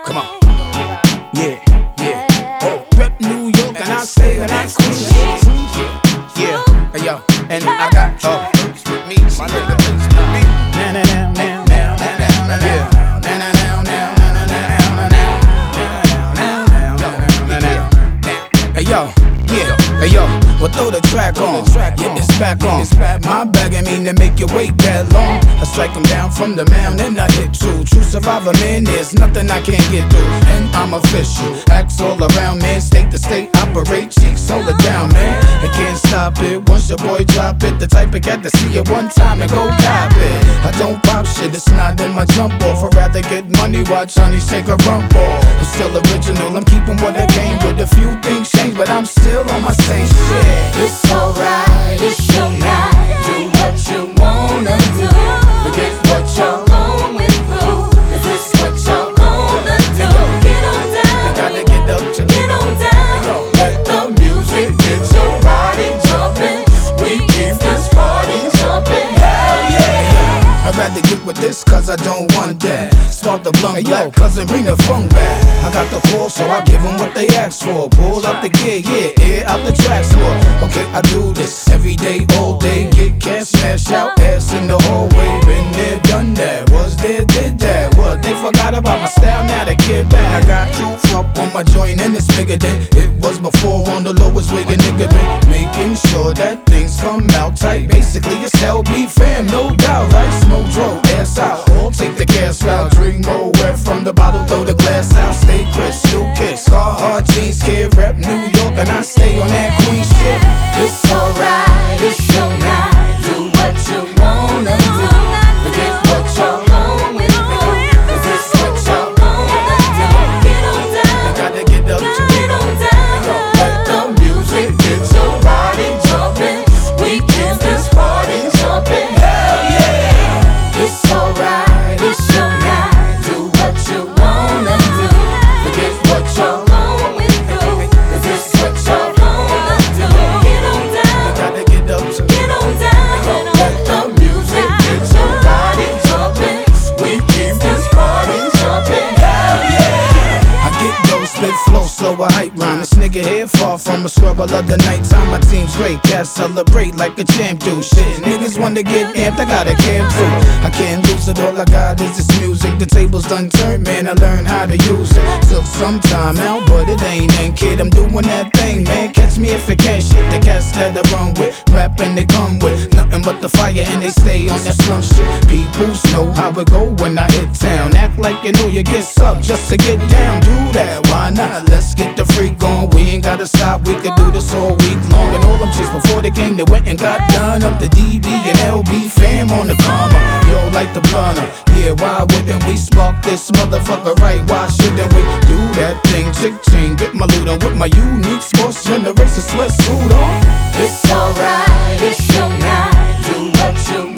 Come on. Yeah, yeah. Oh, rep New York and I stay in that Queens. Yeah, hey yo, and I got with me, my nigga with me. Now, now, now, now, now, now, now, now. Hey yo, yeah, hey yo, well throw the track on, yeah, it's back on. My bag ain't mean to make you wait that long. I strike 'em down from the mound and I hit two. True survivor, man, there's nothing I can't get through. And I'm official, acts all around, man, state to state, operate, cheeks, hold it down, man. I can't stop it, once your boy drop it, the type of cat to see it one time and go cop it. I don't pop shit, it's not in my jump off. I'd rather get money, watch honeys take a rump off. I'm still original, I'm keeping what I came with. A few things change, but I'm still on my same shit. It's alright, it's your night. Do what you wanna do. Forget what you're going through. Is this what you're gonna do? Get on down, Gotta get up to get on down. Let the music get your body jumping. We keep this party jumping. Hell yeah! I'd rather get with this cause I don't want that. Start the blunt black, cousin bring the funk back. I got the call so I give them what they ask for. Pull up the gear, yeah, air out the track floor. Okay, I do this every day, all day. Get cash, smash out, ass in the hallway. Been there, done that, was there, did that. What, they forgot about my style, now they get back. I got proof up on my joint and it's bigger than it was before. On the lowest wig a nigga been making sure that things come out tight. Basically it's LB fam, no doubt, right? Smoke, drove, ass out, all take the gas out. Drink more wet from the bottle, throw the glass out. Stay crystal kicks, hard jeans, kid, rep New York, and I stay on that Queen shit. It's alright, it's your night. Do what you wanna do. Forget what you're going through. Is this what you're gonna do? Get on down, Gotta get up to get on down. Let the music get your body jumping. We keep this party jumping. Hell yeah! It's alright, it's your night. Do what you wanna do. Forget what you're going through. Is this what you're gonna do? Get on down, gotta get up to get on down. Let the music get your body jumping. We keep this party jumping. Hell yeah! I get those spit flow, slow a hype rhyme. This nigga here far from a scrub. I love the nighttime, my team's great. Cats celebrate like a champ do. Shit, niggas wanna get amped, I got a camp too. I can't lose it, all I got is this music. The tables done turned, man, I learned how to use it. Took some time out, but it ain't end, kid. I'm doing that thing, man. Catch me if it can't shit. The cats that I run with, rapping they come with nothing but the fire and they stay on that slum shit. Peoples know how it go when I hit town. Act like you know you get sucked just to get down. Do that, why not? Let's get the freak on. We ain't gotta stop, we could do this all week long. And all them chicks before they came, they went and got done up. The DB and LB fam on the karma. Yo, like the blunter. Yeah, why wouldn't we spark this motherfucker right? Why shouldn't we do that thing? Chick chain, get my loot on with my unique sports generation sweatsuit on. It's alright, it's your night. Do what you